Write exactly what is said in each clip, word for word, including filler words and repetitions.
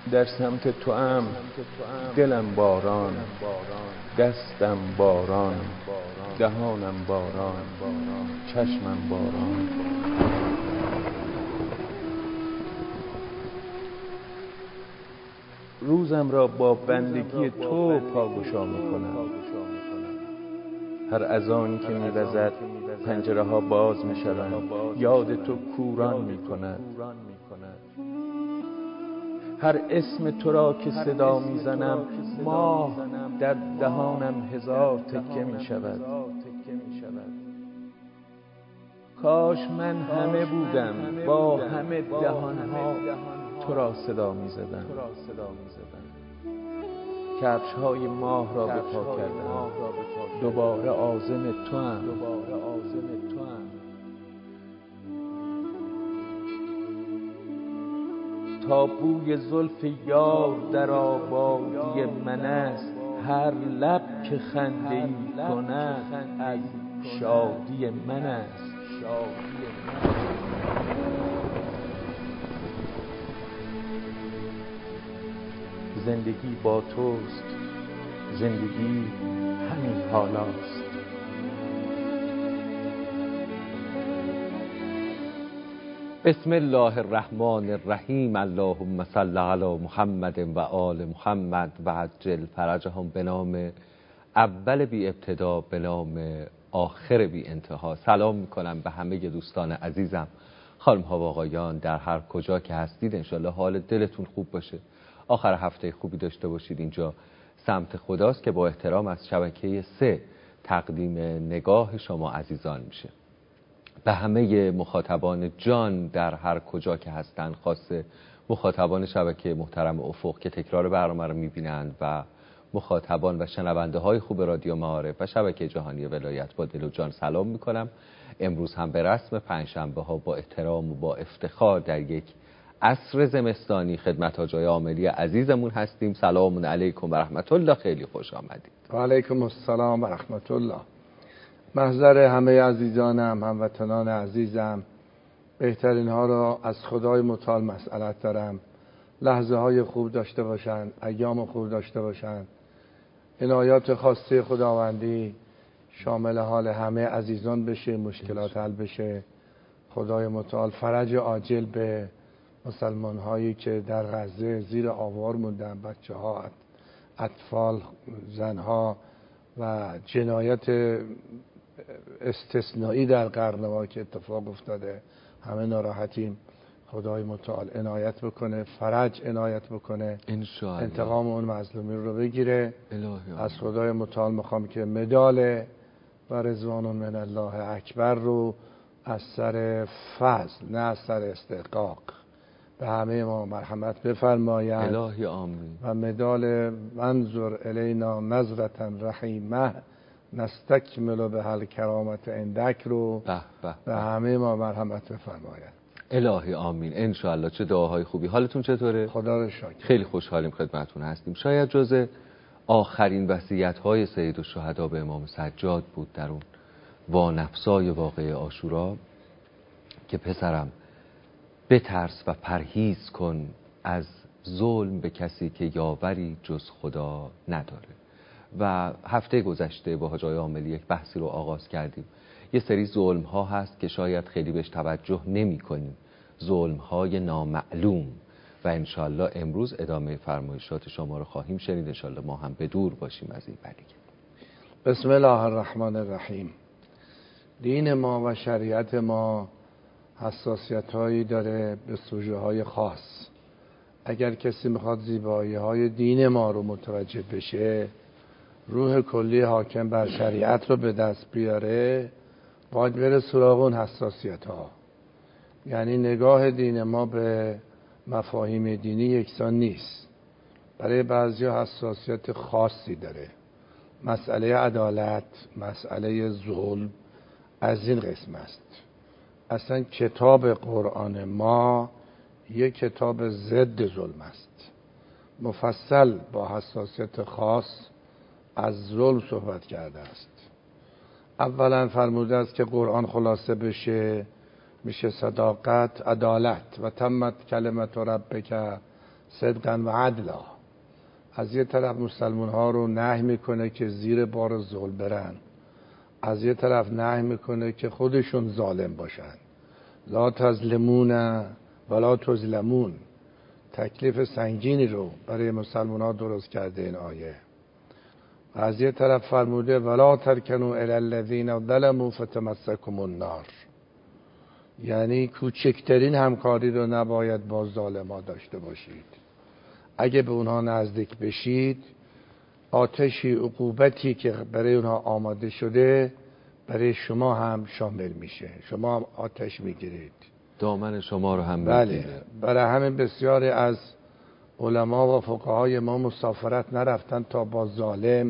در سمت تو ام دلم باران، دستم باران، دهانم باران، چشمم باران. روزم را با بندگی تو پاگشا میکنم. هر اذانی که میوزد پنجره ها باز میشوند، یاد تو کوران میکند. هر اسم تو را که صدا میزنم، ماه در دهانم هزار تکه میشود. کاش من همه بودم با همه دهانها تو را صدا میزدم. کفش های ماه را به پا کردم، دوباره عازم تو ام. تا بوی زلف یار در آبادی من است، هر لب که خنده‌ای کند از شادی من است. زندگی با توست، زندگی همین حالاست. بسم الله الرحمن الرحیم. اللهم صل علی محمد و آل محمد و عجل فرجهم. به نام اول بی ابتدا، به نام آخر بی انتها. سلام میکنم به همه دوستان عزیزم، خانم ها و آقایان، در هر کجا که هستید. انشالله حال دلتون خوب باشه، آخر هفته خوبی داشته باشید. اینجا سمت خداست که با احترام از شبکه سه تقدیم نگاه شما عزیزان میشه. به همه مخاطبان جان در هر کجا که هستند، خاصه مخاطبان شبکه محترم افق که تکرار برنامه رو میبینند و مخاطبان و شنونده های خوب رادیو معارف و شبکه جهانی ولایت، با دل و جان سلام میکنم. امروز هم به رسم پنجشنبه ها با احترام و با افتخار در یک عصر زمستانی خدمت آجای عاملی عزیزمون هستیم. سلام علیکم و رحمت الله. خیلی خوش آمدید. و علیکم السلام و رحمت الله. محضر همه عزیزانم، هموطنان عزیزم، بهترین ها را از خدای متعال مسئلت دارم. لحظه های خوب داشته باشند، ایام خوب داشته باشند. عنایات خاصه خداوندی شامل حال همه عزیزان بشه، مشکلات حل بشه. خدای متعال فرج عاجل به مسلمان هایی که در غزه زیر آوار موندن، بچه ها، اطفال، زن ها، و جنایت استثنایی در قرنوا که اتفاق افتاده. همه ناراحتیم. خدای متعال عنایت بکنه، فرج عنایت بکنه، انشاءالله انتقام اون مظلومین رو بگیره. الهی از خدای متعال میخوام که مدال و رضوان من الله اکبر رو از سر فضل، نه از سر استحقاق، به همه ما مرحمت بفرماید. الهی آمین. و مدال منظر الینا نظرة رحیمه نستکمل به حل کرامت اندک رو به به به همه ما مرحمت بفرماید. الهی آمین. انشاءالله. چه دعاهای خوبی. حالتون چطوره؟ خدا رو شکر. خیلی خوشحالیم خدمتتون هستیم. شاید جز آخرین وصیت‌های سید الشهدا به امام سجاد بود در اون وانفسای واقعه عاشورا که پسرم بترس و پرهیز کن از ظلم به کسی که یاوری جز خدا نداره. و هفته گذشته با حاجای عاملی یک بحثی رو آغاز کردیم. یه سری ظلم ها هست که شاید خیلی بهش توجه نمی کنیم، ظلم های نامعلوم، و انشالله امروز ادامه فرمایشات شما رو خواهیم شنید. انشالله ما هم به دور باشیم از این بلیگه. بسم الله الرحمن الرحیم. دین ما و شریعت ما حساسیت هایی داره به سوژه های خاص. اگر کسی میخواد زیبایی های دین ما رو متوجه بشه، روح کلی حاکم بر شریعت رو به دست بیاره، باید بره سراغ اون حساسیت ها. یعنی نگاه دین ما به مفاهیم دینی یکسان نیست. برای بعضیا حساسیت خاصی داره. مسئله عدالت، مسئله ظلم از این قسم است. اصلا کتاب قرآن ما یک کتاب ضد ظلم است. مفصل با حساسیت خاص از ظلم صحبت کرده است. اولا فرموده است که قرآن خلاصه بشه میشه صداقت، عدالت و تمت کلمت ربک صدقا و عدلا. از یه طرف مسلمان ها رو نهی میکنه که زیر بار ظلم برن، از یه طرف نهی میکنه که خودشون ظالم باشن. لا تظلمون ولا تظلمون. تکلیف سنگینی رو برای مسلمان ها درست کرده این آیه. از یه طرف فرموده ولا ترکنوا الی الذین ظلموا فتمسکم النار، یعنی کوچکترین همکاری رو نباید با ظالما داشته باشید. اگه به اونها نزدیک بشید، آتشی عقوبتی که برای اونها آماده شده برای شما هم شامل میشه، شما هم آتش میگیرید، دامن شما رو هم بله. میگیره. برای همین بسیاری از علما و فقهای ما مسافرت نرفتن تا با ظالم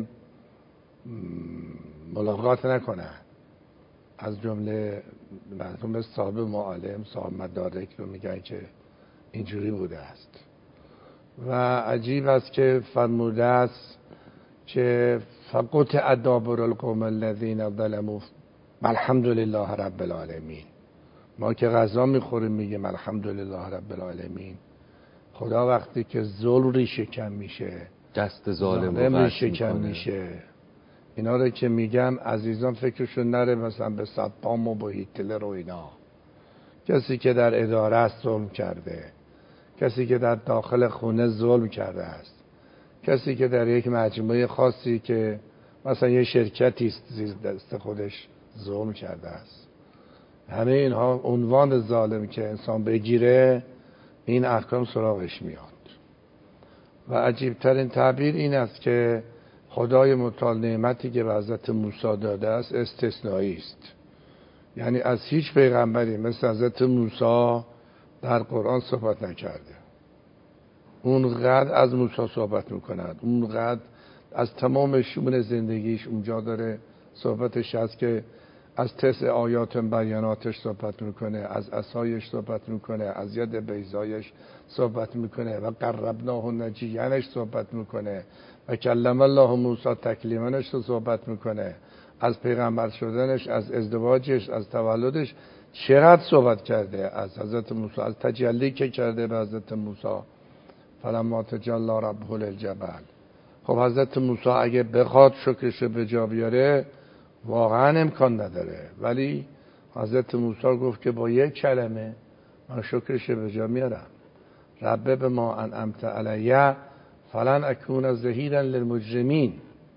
ملاقات نکنن. از جمله مرحوم صاحب معالم، صاحب مدارک رو میگن که اینجوری بوده است. و عجیب است که فرموده است که فقط ادابر القوم الذین ظلموا الحمدلله رب العالمین. ما که غذا میخوریم میگیم الحمدلله رب العالمین. خدا وقتی که ظلم ریشه کم میشه، دست ظالم ظالم رو ریشه کم میشه. اینا رو که میگم عزیزان فکرشون نره مثلا به صدام و با هیتلر و اینا. کسی که در اداره است ظلم کرده، کسی که در داخل خونه ظلم کرده است، کسی که در یک مجموعه خاصی که مثلا یه شرکتی است زیر دست خودش ظلم کرده است. همه اینها عنوان ظالم که انسان بگیره این احکام سراغش میاد. و عجیبترین تعبیر این است که خدای متعال نعمتی که به حضرت موسی داده است استثنایی است. یعنی از هیچ پیغمبری مثل حضرت موسی در قرآن صحبت نکرده. اونقدر از موسی صحبت میکند، اونقدر از تمام شؤون زندگیش اونجا داره صحبتش هست که از تسع آیات بیاناتش صحبت میکنه، از عصایش صحبت میکنه، از ید بیضایش صحبت میکنه و قربناه نجیانش صحبت میکنه و کلم الله موسی تکلیمنش رو صحبت میکنه، از پیغمبر شدنش، از ازدواجش، از تولدش چقدر صحبت کرده از حضرت موسی، از تجلی که کرده به حضرت موسی. فلما تجلی ربه للجبل. خب حضرت موسی اگه بخواد شکرش به جا بیاره واقعا امکان نداره، ولی حضرت موسی گفت که با یک کلمه من شکرش به جا میارم. رب به ما انعمت علیه فلن اکون ظهیرا للمجرمین.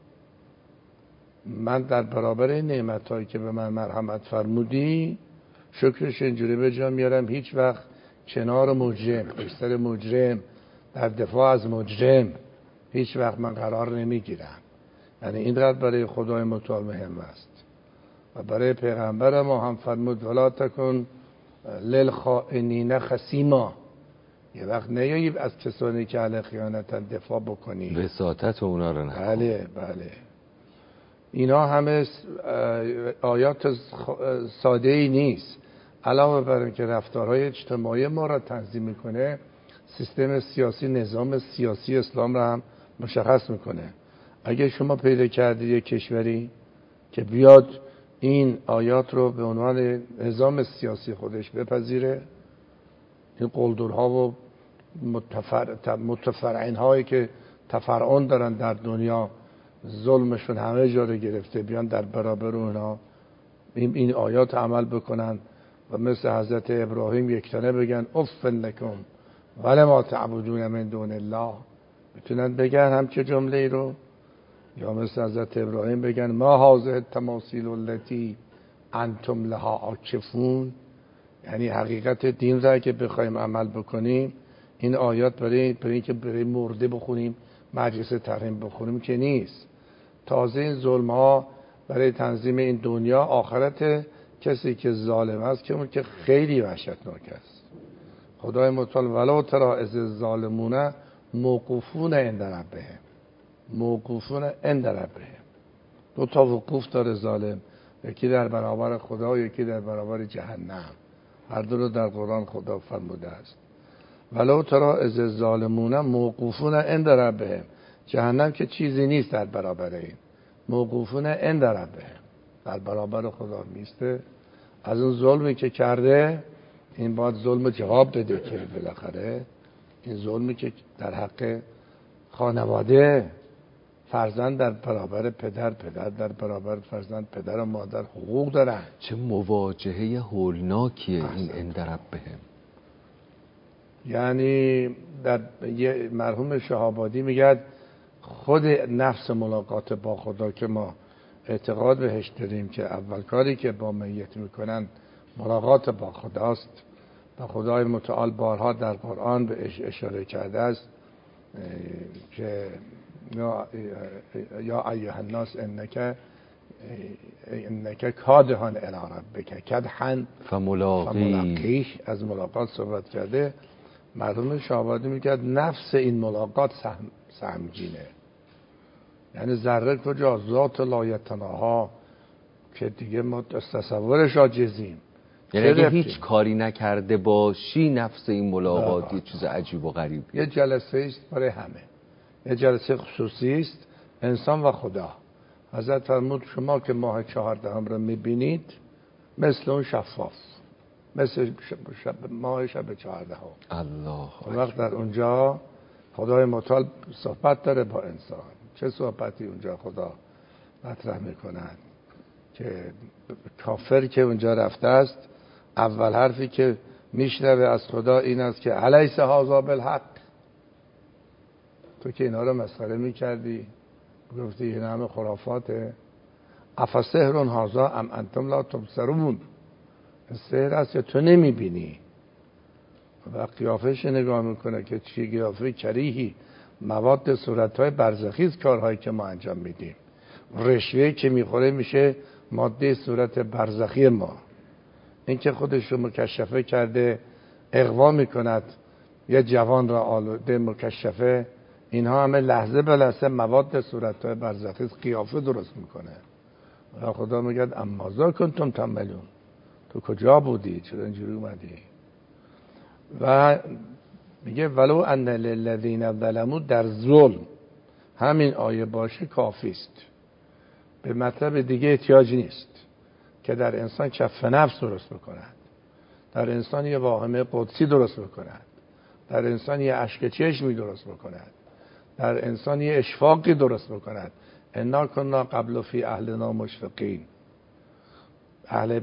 من در برابر نعمتایی که به من مرحمت فرمودی شکرش اینجوری به جا میارم، هیچ وقت کنار مجرم، بستر مجرم، در دفاع از مجرم هیچ وقت من قرار نمیگیرم. یعنی این قدر برای خدای متعال مهم است. و برای پیغمبر ما هم فرمود ولا تکن للخائنین خصیما. یه وقت نیایی از کسانی که علیه خیانتن دفاع بکنی، وساطت اونا رو نکن. بله بله. اینا همه آیات ساده ای نیست. علاوه بر اینکه رفتارهای اجتماعی ما را تنظیم میکنه، سیستم سیاسی، نظام سیاسی اسلام را هم مشخص میکنه. اگه شما پیدا کردید یک کشوری که بیاد این آیات رو به عنوان نظام سیاسی خودش بپذیره، این قلدرها و متفر... متفرعین هایی که تفرعون دارن در دنیا، ظلمشون همه جا رو گرفته، بیان در برابر اونها این, این آیات عمل بکنن و مثل حضرت ابراهیم یکتانه بگن اف لکم ولما تعبدون من دون الله، بتونن بگن همچه جمله ای رو. یا مثل حضرت ابراهیم بگن ما هذه التماثیل التي انتم لها عاکفون. یعنی حقیقت دین را که بخوایم عمل بکنیم، این آیات برای برای اینکه برای مرده بخونیم، مجلس تحریم بخونیم که نیست. تازه این ظلم ها برای تنظیم این دنیا آخرت کسی که ظالم است که اون که خیلی وحشتناک است. خدای متعال ولو تری اذ الظالمون موقوفون عند ربهم، موقوفون عند ربهم. دو تا وقوف داره ظالم، یکی در برابر خدا و یکی در برابر جهنم. هر دو رو در قرآن خدا فرموده است. ولو تری اذ الظالمون موقوفون عند ربهم. جهنم که چیزی نیست در برابر این. موقوفون عند ربهم، در برابر خدا میسته. از اون ظلمی که کرده این باید ظلم جواب بده که بالاخره این ظلمی که در حق خانواده، فرزند در برابر پدر، پدر در برابر فرزند، پدر و مادر حقوق دارن. چه مواجهه هولناکیه این اندرب بهم. یعنی در یه مرحوم شهابادی میگه خود نفس ملاقات با خدا که ما اعتقاد بهش داریم که اول کاری که با میت میکنن ملاقات با خداست و خدای متعال بارها در قرآن بهش اشاره کرده است که یا یا ایها الناس انک انک کادحان الی ربک کدحا فملاقیه، از ملاقات صحبت کرده. مرحوم شهابادی میگه نفس این ملاقات سهم سهمگینه، یعنی ذره کجا ذات لایتناها که دیگه ما تصورش عاجزیم. یعنی اگه هیچ کاری نکرده باشی نفس این ملاقات یه چیز عجیب و غریب. یه جلسه است برای همه، یه جلسه خصوصی است انسان و خدا. حضرت فرمود شما که ماه چهاردهم رو میبینید مثل اون شفاف، مثل شب ماه شب چهاردهم. الله وقت در اونجا خدای متعال صحبت داره با انسان. چه صحبتی اونجا خدا مطرح میکند که کافر که اونجا رفته است اول حرفی که میشنوه از خدا این است که الیس هذا بالحق، تو که اینا رو مسخره میکردی گفتی این همه خرافاته، افسحر هذا ام انتم لا تبصرون، سحر است که تو نمیبینی. و قیافش نگاه میکنه که چی قیافه کریهی، مواد صورتهای برزخی است کارهایی که ما انجام میدیم، رشوهی که میخوره میشه ماده صورت برزخی ما. این که خودش رو مکشفه کرده اغوا میکند یه جوان را آلوده مکشفه، اینها همه لحظه به لحظه مواد صورتهای برزخی است، قیافه درست میکنه. و خدا میگه امازا کنتم تعملون، تو کجا بودی چرا اینجوری اومدی؟ و میگه ولو ان للذین ظلموا، در ظلم همین آیه باشه کافی است، به مطلب دیگه احتیاج نیست که در انسان کف نفس درست بکند، در انسان یه واهمه قدسی درست بکند، در انسان یه اشک چشمی درست بکند، در انسان یه اشفاقی درست بکند. انا کنا قبل فی اهلنا مشفقین. اهل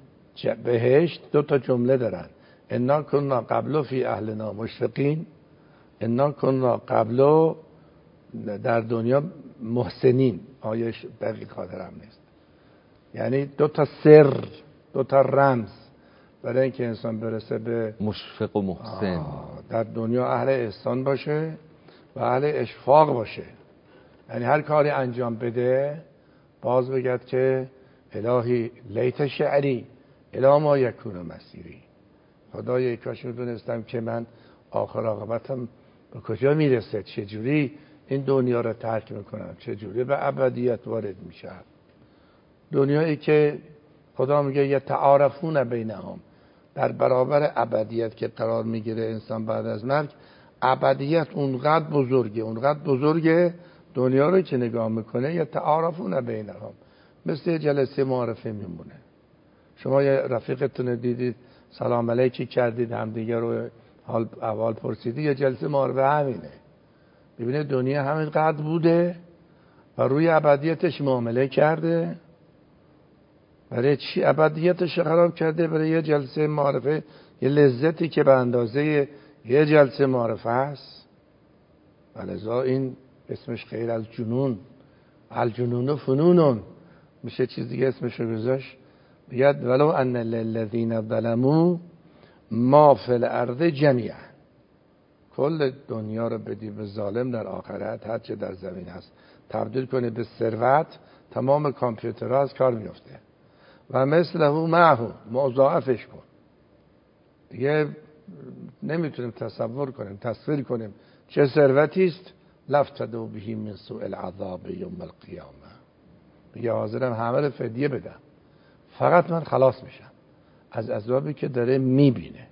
بهشت دو تا جمله دارن، انا کنا قبل فی اهلنا مشفقین، انا کنا قبل در دنیا محسنین. آیش دقیق خاطرم نیست. یعنی دو تا سر، دو تا رمز برای اینکه انسان برسه به مشفق و محسن، در دنیا اهل احسان باشه و اهل اشفاق باشه. یعنی هر کاری انجام بده باز بگد که الهی لیت شعری الی ما یکون مسیری، خدای کاش میدونستم که من آخر عاقبتم به کجا میرسه، چجوری این دنیا رو ترک میکنم، چجوری به ابدیت وارد میشم. دنیایی که خدا میگه یتعارفون بینهم، در برابر ابدیت که قرار میگیره انسان بعد از مرگ، ابدیت اونقدر بزرگه اونقدر بزرگه دنیا رو که نگاه میکنه یتعارفون بینهم، مثل جلسه معارفه میمونه. شما یه رفیقتون دیدید سلام علیکی کردید همدیگه رو حال احوال پرسیدید، یه جلسه معارفه همینه. ببینید دنیا همینقدر بوده و روی ابدیتش معامله کرده. برای چی ابدیتش خراب کرده؟ برای یه جلسه معارفه، یه لذتی که به اندازه یه جلسه معارفه است. ولذا این اسمش غیر از جنون، الجنون فنونون، میشه چیز دیگه اسمش رو گذاشت. بگید ولو ان للذین ظلموا ما فی الارض جمیعا، کل دنیا رو بدی به ظالم در آخرت، هر چه در زمین هست تبدیل کنه به ثروت، تمام کامپیوترها از کار میفته. و مثله معه، مضاعفش کن. دیگه نمیتونیم تصور کنیم، تصویر کنیم چه ثروتی است. لفتدوا به من سوء العذاب یوم القیامه. دیگه حاضرم همه رو فدیه بدم، فقط من خلاص میشم از عذابی که داره میبینه.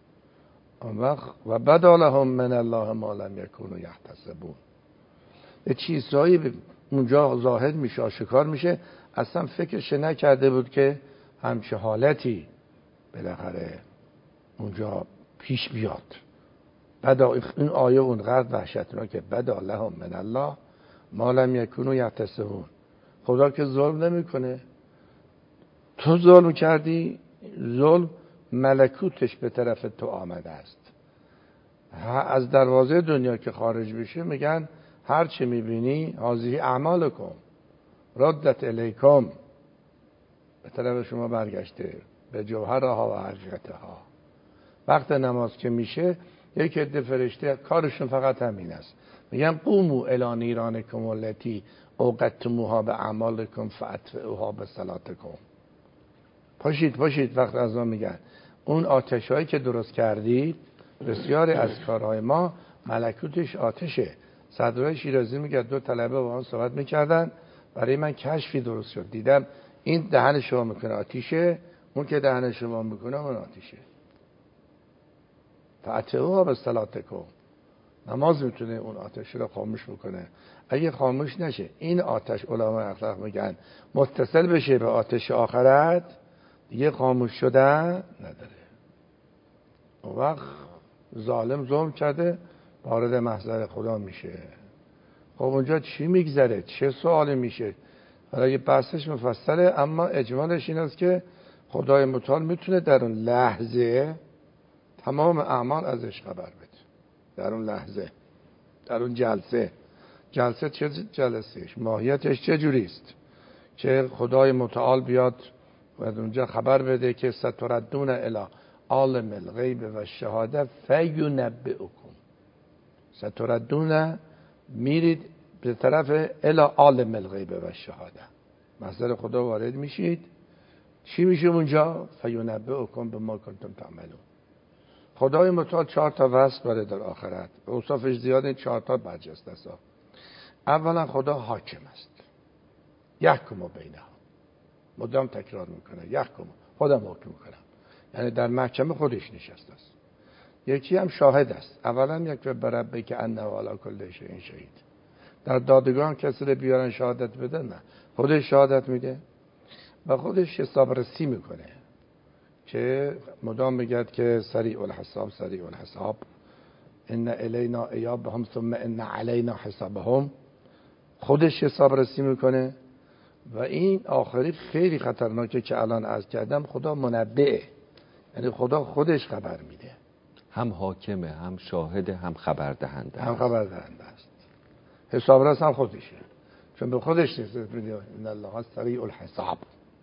و بدا لهم من الله ما لم یکونوا یحتسبون. یه چیزهایی اونجا ظاهر میشه، آشکار میشه، اصلا فکرش نکرده بود که همچه حالتی بالاخره اونجا پیش بیاد. بدا این آیه اونقدر وحشتناکه که بدا لهم من الله ما لم یکونوا یحتسبون. خدا که ظلم نمیکنه، تو ظلم کردی، ظلم ملکوتش به طرف تو آمده است. از دروازه دنیا که خارج بشه میگن هر چی میبینی هذه اعمالکم ردت الیکم، به طرف شما برگشته، به جوهرها و حقیقتها. وقت نماز که میشه یک عده فرشته کارشون فقط همین است، میگن قوموا الی نیرانکم التی اوقدتموها به اعمالکم فاطفئوها بصلاتکم. پاشید پاشید، وقت از آن میگن اون آتشهایی که درست کردید، بسیاری از کارهای ما ملکوتش آتشه. صدرای شیرازی میگه دو طلبه با هم صحبت میکردن، برای من کشفی درست شد، دیدم این دهن شما میکنه آتیشه، اون که دهن شما میکنه اون آتیشه. فاطفئوها بصلاتکم، نماز میتونه اون آتش رو خاموش بکنه. اگه خاموش نشه این آتش، علمای اخلاق میگن متصل بشه به آتش آخرت، دیگه خاموش شدن نداره. اون وقت ظالم ظلم کرده وارد محضر خدا میشه. خب اونجا چی میگذره؟ چه سوالی میشه؟ حالا یه بحثش مفصله، اما اجمالش این است که خدای متعال میتونه در اون لحظه تمام اعمال ازش خبر بده. در اون لحظه، در اون جلسه. جلسه چه جلسهش؟ ماهیتش چه جوریست؟ که خدای متعال بیاد و اونجا خبر بده که ستردون الی عالم الغیب و شهاده فینبئکم. ستردون، میرید به طرف الی عالم الغیب و شهاده، محضر خدا وارد میشید. چی میشه اونجا؟ فینبئکم بما کنتم تعملون. خدای متعال چهار تا وصف داره در آخرت، به اوصافش زیاد، این چهار تا برجسته است. اولا خدا حاکم است، یحکم بینهم، مدام تکرار میکنه یحکم، خودم حکم میکنم، یعنی در محکمه خودش نشسته است. یکی هم شاهد است. اولا یک بربه که انه علی کل شیء شهید، در دادگان کسی رو بیارن شهادت بده؟ نه، خودش شهادت میده و خودش حسابرسی میکنه، که مدام میگه که سریع الحساب سریع الحساب، ان الینا ایابهم ثم ان علینا حسابهم. خودش حسابرسی میکنه. و این آخری خیلی خطرناکه که الان عرض کردم، خدا منبئه، یعنی خدا خودش خبر میده، هم حاکمه، هم شاهده، هم خبر دهنده، هم خبر دهنده است. حسابرس هم خودشه، چون به خودش نسبت میده ان الله سریع الحساب.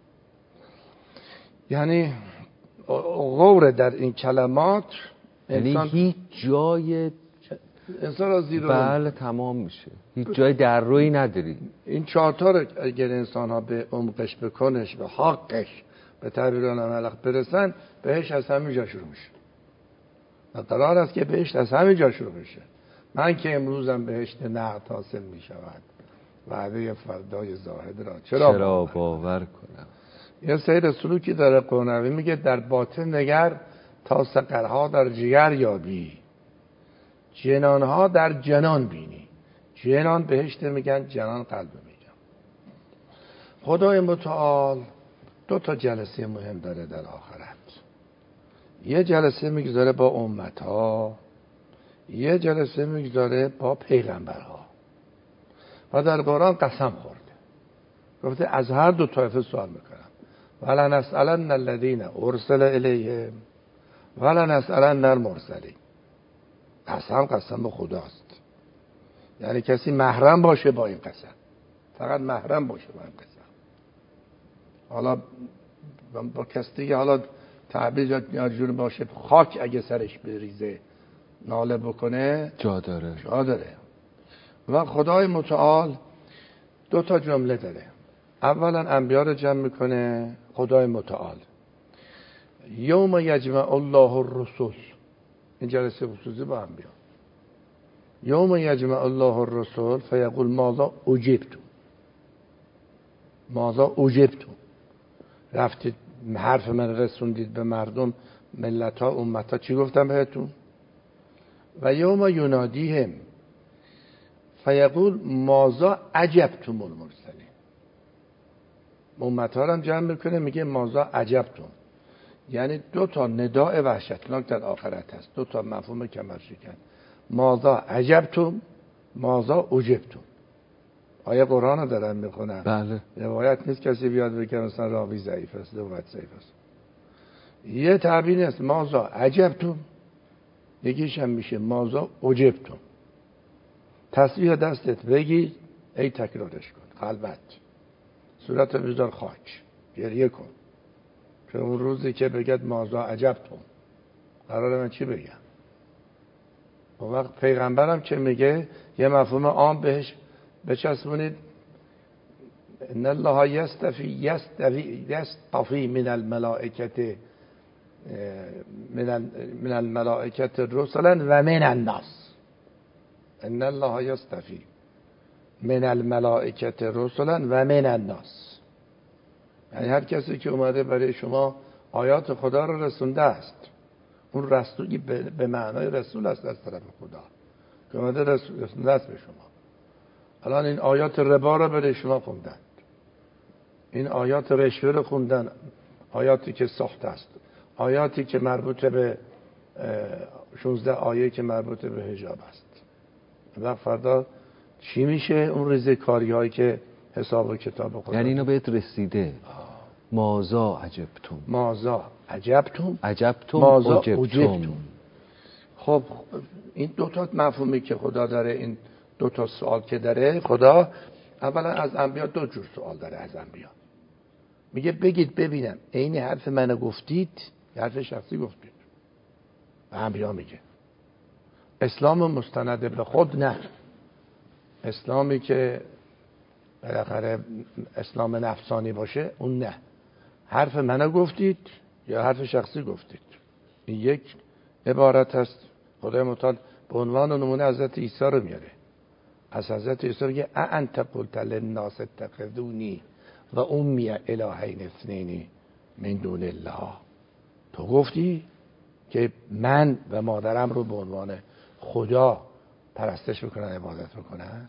یعنی غور در این کلمات، یعنی هیچ جای انسان را زیر بله تمام میشه، هیچ جای در روی نداری. این چهارتا رو اگر انسان ها به عمقش، به کنش، به حقش، به تعبیر علماء برسن، بهش از همین جا شروع میشه. و قرار است که بهشت از همین جا شروع بشه. من که امروزم بهشت نقد حاصل میشود، وعده فردای زاهد را چرا, چرا باور کنم؟ یه سیر سلوکی داره قرنوی، میگه در باطن نگر تا سقرها در جگر یابی، جنانها در جنان بینی. جنان بهشت میگن، جنان قلب میگن. خدای متعال دو تا جلسه مهم داره در آخرت. یه جلسه میگذاره با امتها، یه جلسه میگذاره با پیغمبرها. و در قرآن قسم خورده، گفته از هر دو طایفه سوال میکنم، ولنسألن الذین ارسل الیهم ولنسألن المرسلین. قسم قسم به خداست، یعنی کسی محرم باشه با این قسم، فقط محرم باشه با این قسم. حالا با کسی دیگه، حالا تعبیر یا جور باشه، خاک اگه سرش بریزه ناله بکنه جا داره جا داره. و خدای متعال دو تا جمله داره. اولا انبیا رو جمع میکنه خدای متعال، یوم یجمع الله الرسل، این جلسه خصوصی با انبیا. یوم یجمع الله الرسل فیقول ماذا اجبتم، ماذا اجبتم، رفتید حرف من رسوندید به مردم، ملت ها، امت ها، چی گفتم بهتون؟ و یوم ینادیهم فیقول ماذا عجبتم المرسلین. امت ها رو هم جمع میکنه، میگه ماذا عجبتم. یعنی دو تا نداء وحشتناک در آخرت هست، دو تا مفهوم کمرشکن. ماذا عجبتم ماذا عجبتم. آیه قرآن رو دارن میخونن. بله. روایت نیست کسی بیاد بگه مثلا راوی ضعیف است، روایت ضعیف است. یه تعبیر است ماذا عجبتم، یکیش هم میشه ماذا عجبتم. تسبیح دستت بگی ای تکرارش کن، خلوت، صورت بذار خاک، گریه کن. که اون روزی که بگد ماذا عجبتم قراره من چی بگم؟ اون وقت پیغمبرم که میگه یه مفهوم عام بهش بچسبونید، ان الله یستفی یستفی یستفی من الملائکه من من الملائکه رسلا و من الناس. ان الله یستفی من الملائکه رسلا و من الناس. یعنی هر کسی که اومده برای شما آیات خدا رو رسونده است، اون رسولی به معنای رسول است از طرف خدا که اومده رسونده است به شما. الان این آیات ربا رو برای شما خوندند، این آیات رشوه رو خوندن، آیاتی که سخت است، آیاتی که مربوط به شانزده آیه که مربوط به حجاب است. و فردا چی میشه اون ریزکاری هایی که حساب و کتاب خدا؟ یعنی اینو بهت رسیده. ماذا عجبتم ماذا عجبتم عجبتم ماذا عجبتم. عجبتم. خب این دو تا مفهومی که خدا داره، این دو تا سوال که داره خدا، اولا از انبیا دو جور سوال داره. از انبیا میگه بگید ببینم عین حرف منو گفتید یا حرف شخصی گفتید؟ و انبیا میگه اسلام مستند به خود نه، اسلامی که بالاخره اسلام نفسانی باشه اون نه. حرف منو گفتید یا حرف شخصی گفتید؟ این یک عبارت هست. خدای متعال به عنوان نمونه حضرت عیسی رو میاره. از حضرت عیسی میگه انت قلت للناس اتخذونی و امی الهین اثنین من دون الله. تو گفتی که من و مادرم رو به عنوان خدا پرستش بکنن، عبادت بکنن؟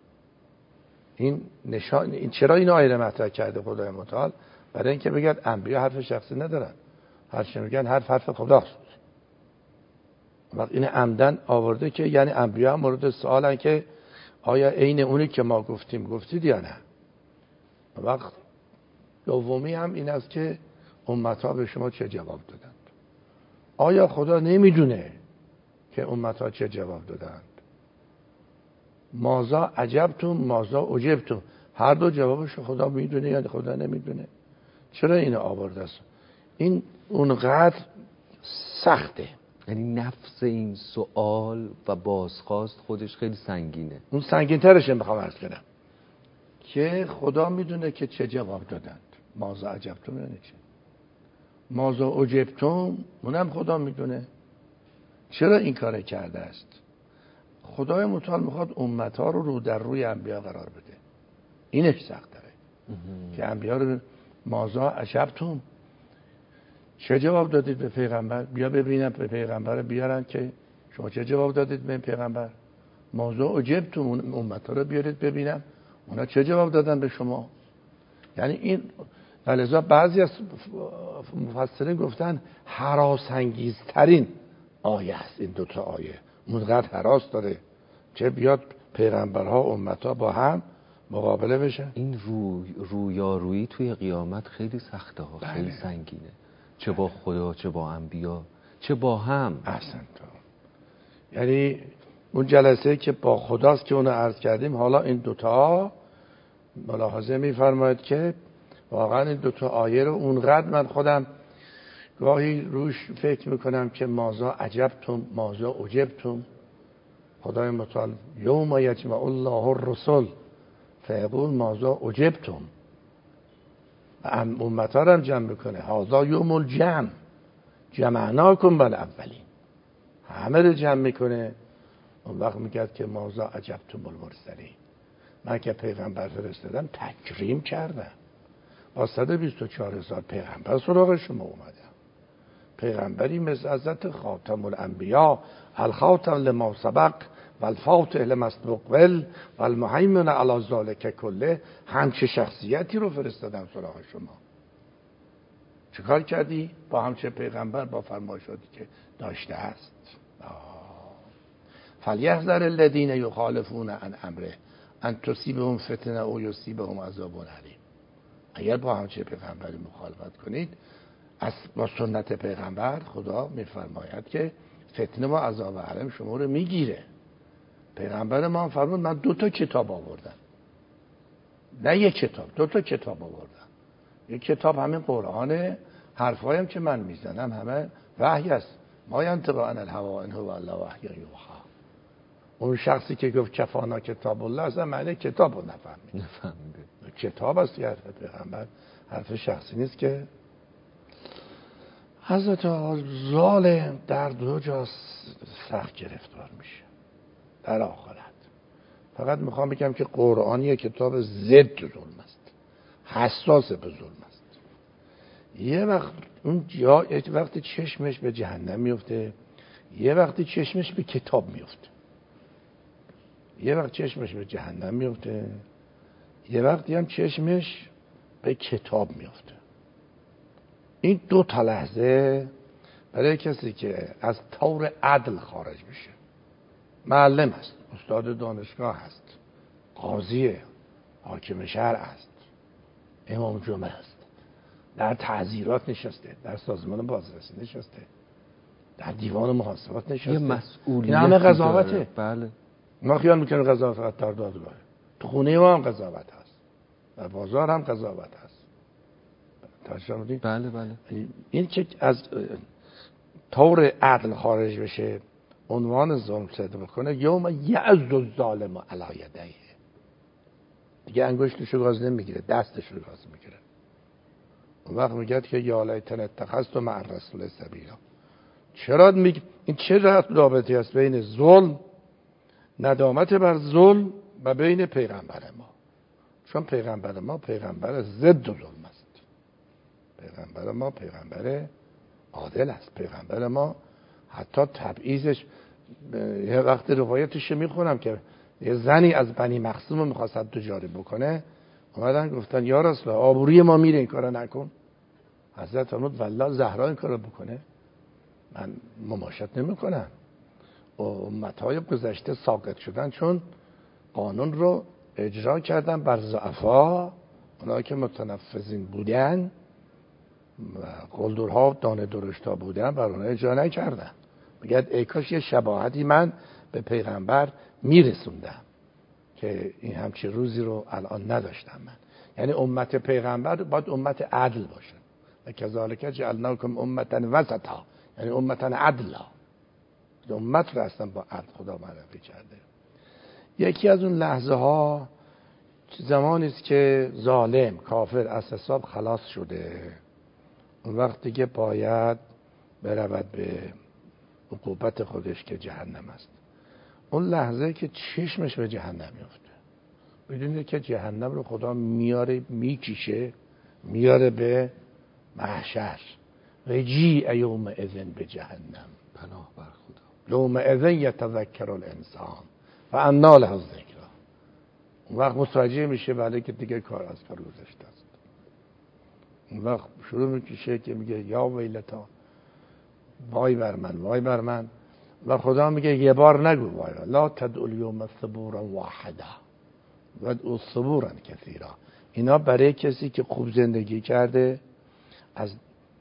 این نشان این چرا این آیه مطرح کرده خدای متعال؟ برای اینکه بگه انبیا حرف شخصی ندارن، هر چی میگن حرف حرف خداست. وقت این عمدن آورده که یعنی انبیا هم مورد سوالن که آیا عین اونی که ما گفتیم گفتید یا نه. وقت دومی هم این است که امتها به شما چه جواب دادند. آیا خدا نمیدونه که امتها چه جواب دادند؟ ماذا عجبتم ماذا عجبتم، هر دو جوابش خدا میدونه یا خدا نمیدونه؟ چرا اینو آورده است؟ این اونقدر سخته. یعنی نفس این سوال و بازخواست خودش خیلی سنگینه. اون سنگین ترش میخوام عرض کنم که خدا میدونه که چه جواب دادند. ماذا عجبتم یعنی چه؟ ماذا عجبتم اونم خدا میدونه. چرا این کار کرده است؟ خدای متعال میخواد امتها رو رو در روی انبیا قرار بده. اینش سخت داره که انبیا رو ماذا عجبتم، چه جواب دادید به پیغمبر؟ بیا ببینم به پیغمبر بیارن که شما چه جواب دادید به پیغمبر. ماذا عجبتم امتها رو بیارید ببینم اونا چه جواب دادن به شما. یعنی این ولذا بعضی از مفسرین گفتن هراس‌انگیزترین آیه است این دوتا آیه. اونقدر هراس داره چه بیاد پیغمبرها امتها با هم مقابله بشن. این روی رویارویی توی قیامت خیلی سخته ها، بله. خیلی سنگینه. چه با خدا چه با انبیا چه با هم. احسن تو. یعنی اون جلسه که با خداست که اونو عرض کردیم، حالا این دوتا ملاحظه میفرماید که واقعا این دوتا آیه رو اونقدر من خودم گاهی روش فکر میکنم که ماذا عجبتم ماذا عجبتم. خدای متعال یوم یجمع الله الرسل فیقول ماذا عجبتم، امتها رو هم جمع میکنه. هذا یوم الجمع جمعناکم بالاولین، همه رو جمع میکنه. اون وقت میگه که ماذا عجبتم المرسلین، من که پیغمبر فرستادم تکریم کردم، با صد و بیست و چهار هزار پیغمبر سراغ شما اومدم. پیغمبری مثل حضرت خاتم الانبیا الخاتم لما سبق و الفاتح لما استقبل و المهیمن علی ذلک کله، همچه شخصیتی رو فرستادم سراغ شما. چیکار کردی؟ با همچه پیغمبر با فرمایشاتی که داشته است. فلیحذر الذین یخالفون عن امره ان تصیبهم فتنه او یصیبهم عذاب الیم. اگر با همچه پیغمبری مخالفت کنید از با سنت پیغمبر، خدا میفرماید که فتنه و عذاب الیم شما رو میگیره. پیغمبر ما فرمود من دو تا کتاب آوردم، نه یک کتاب، دو تا کتاب آوردم. یک کتاب همین قرآنه، حرفایم که من میزنم همه وحی است. ما ینطق عن الهوا ان هو الا وحی یوحی. اون شخصی که گفت کفانا کتاب الله اصلا معنی کتاب رو نفهمید. نفهمید. کتاب است که حرف پیغمبر حرف شخصی نیست. که حضرت ظالم در دو جا سخت گرفتار میشه در آخرت. فقط میخوام بگم که قرآن یک کتاب ضد ظلم است، حساس به ظلم است. یه وقت اون جا یک وقتی چشمش به جهنم میفته، یه وقتی چشمش به کتاب میفته. یه وقت چشمش به جهنم میفته، یه وقتی هم چشمش به کتاب میفته. این دو تا لحظه برای کسی که از طور عدل خارج میشه، معلم است، استاد دانشگاه است، قاضی، حاکم شهر است، امام جمعه است، در تعزیرات نشسته، در سازمان بازرسی نشسته، در دیوان محاسبات نشسته، یه مسئولیت این همه قضاوته. بله. ما خیال میکنیم قضاوت فقط در دادگاه. تو خونه ما هم قضاوت هست، در بازار هم قضاوت هست. ترجمه بله بله. این که از طور عدل خارج بشه، عنوان ظلم صدر بکنه، یوم یعض الظالم علی یدیه، دیگه انگشتشو گاز نمیگیره، دستشو گاز میگیره. اون وقت میگه که یا لیتنی اتخذت مع الرسول سبیلا. چرا میگه این چه رابطی است بین ظلم، ندامت بر ظلم و بین پیغمبر ما؟ چون پیغمبر ما پیغمبر ضد ظلم است. پیغمبر ما پیغمبر عادل است. پیغمبر ما حتی تبعیضش، یه وقت روایتش میخونم که یه زنی از بنی مخزوم میخواست حد جاری بکنه، اومدن گفتن یا رسول الله آبروی ما میره، این کارو نکن. حضرت فرمود والله زهرا این کارو بکنه من مماشات نمیکنم. امتهای گذشته ساقط شدن چون قانون رو اجرا کردن بر ضعفا، اونایی که متنفذین بودن و قلدرها دانه درشتا بودن بر اونها اجرا نکردن. میگه ای کاش یه شباهتی من به پیغمبر میرسوندم که این همچین روزی رو الان نداشتم من. یعنی امت پیغمبر باید امت عدل باشه. و کذالک جعلناکم امتا وسطا، یعنی امتا عدلا، امت رو اصلا با عدل خدا معرفی کرده. یکی از اون لحظه ها زمانی است که ظالم کافر از حساب خلاص شده، اون وقت دیگه باید برود به عقوبت خودش که جهنم است. اون لحظه که چشمش به جهنم میفته، بدونید که جهنم رو خدا میاره میکشه میاره به محشر. و جی ایوم اذن به جهنم، پناه بر خدا. یوم اذن یتذکر الانسان و انا له الذکری. اون وقت متوجه میشه بله که دیگه کار از کار گذشته است. اون وقت شروع میکشه که میگه یا ویلتا، وای بر من، وای بر من. و خدا میگه یه بار نگو وای بر. لا تدعوا اليوم ثبورا واحدا وادعوا ثبورا کثیرا. اینا برای کسی که خوب زندگی کرده، از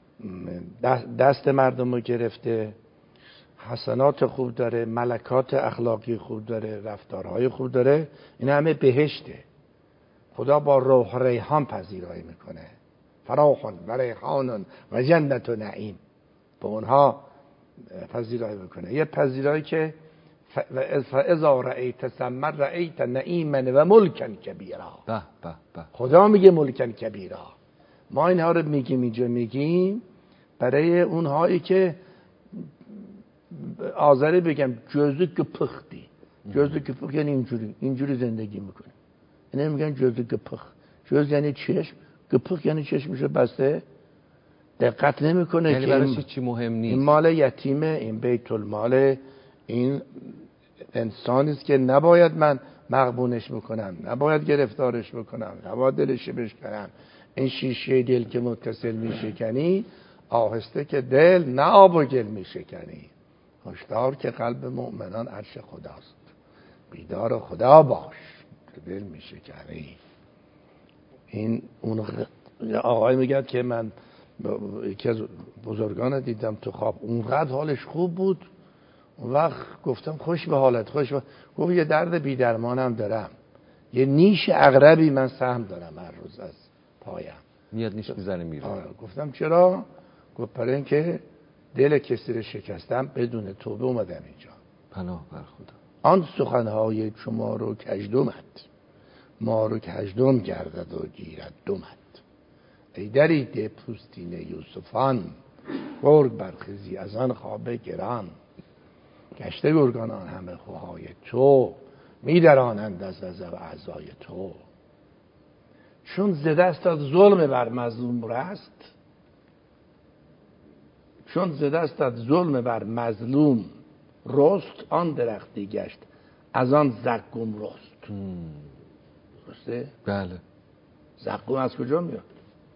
دست مردم رو گرفته، حسنات خوب داره، ملکات اخلاقی خوب داره، رفتارهای خوب داره، این همه بهشته. خدا با روح ریحان پذیرایی میکنه، فراخون و ریحان و جنت و نعیم، با اونها پذیرایی میکنه. یه پذیرایی که فاذا رأیت ثم رأیت نعیما و ملکا کبیرا. به به به. خدا میگه ملکا کبیرا. ما اینها رو میگیم اینجا میگیم برای اونهایی که آذری بگم جزو گپختی. جزو گپخ یعنی اینجوری اینجوری زندگی میکنه. اینا میگن جزو گپخ. جز یعنی چشم، گپخ یعنی چشمشو بسته، دقت نمیکنه یعنی که براش چی مهم نیست. این مال یتیمه، این بیت المال، این انسانی است که نباید من مغبونش بکنم، نباید گرفتارش بکنم، نباید دلش بشکنم. این شیشه دل که متصل میشکنی، آهسته که دل نه آب و گل میشکنی. هشدار که قلب مؤمنان عرش خداست، بیدار خدا باش دل میشکنی. این اون آقای میگه که من یکی از بزرگان دیدم تو خواب، اونقدر حالش خوب بود. اون وقت گفتم خوش به حالت، خوش به... گفت یه درد بی‌درمانم دارم، یه نیش عقربی من سهم دارم هر روز از پایم میاد نیش میزنه میره. گفتم چرا؟ گفت برای اینکه دل کسی رو شکستم، بدون توبه اومدم اینجا. پناه بر خدا. آن سخنهای شما رو کژدمت، ما رو کژدم گردد و گیرد دمت. ای دریده پوستین یوسفان، گرگ برخیزی از آن خواب گران. گشته گرگانان همه خوهای تو، میدرانند از از و اعضای تو. چون ز دست از ظلم بر مظلوم رست، چون ز دست از ظلم بر مظلوم رست، آن درختی گشت از آن زقوم رست. درسته؟ بله. زقوم از کجا میاد؟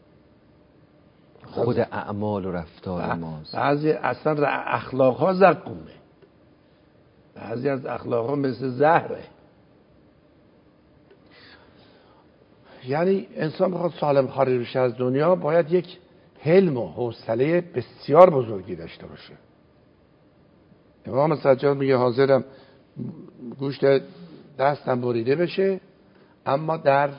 خود اعمال و رفتار ماست. بعضی اصلا اخلاق ها زقومه، بعضی از اخلاق ها مثل زهره. یعنی انسان بخواد سالم خارج بشه از دنیا، باید یک حلم و حوصله بسیار بزرگی داشته باشه. امام سجاد میگه حاضرم گوشت دستم بریده بشه، اما در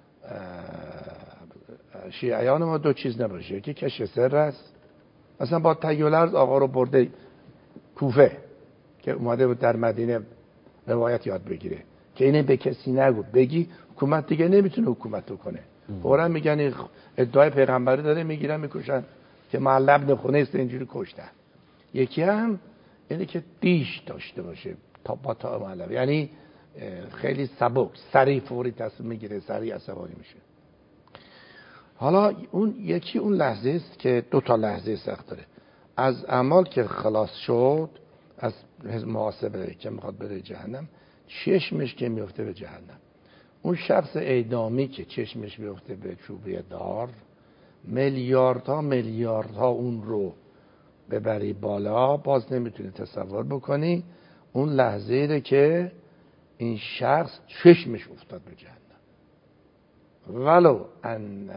شیعیان ما دو چیز نباشه، یکی کشف سر است. مثلا با تیولرز آقا رو برده کوفه که اومده بود در مدینه روایت یاد بگیره که اینه به کسی نگو، بگی حکومت دیگه نمیتونه حکومت رو کنه. فوراً میگن این ادعای پیغمبری داره، میگیرن میکشن که معلب ابن خنیس اینجوری کشتن. یکی هم اینه که دیش داشته باشه تا با تا معلب، یعنی خیلی سبک سریع فوری تصمیم میگیره، سریع عصبانی میشه. حالا اون یکی اون لحظه است که دو تا لحظه سخت داره. از اعمال که خلاص شد، از محاسبه که میخواد بره جهنم، چشمش که میفته به جهنم. اون شخص اعدامی که چشمش میفته به چوبه دار، میلیاردها میلیاردها اون رو ببری بالا، باز نمیتونی تصور بکنی اون لحظه ایه که این شخص چشمش افتاد به جهنم. ولو ان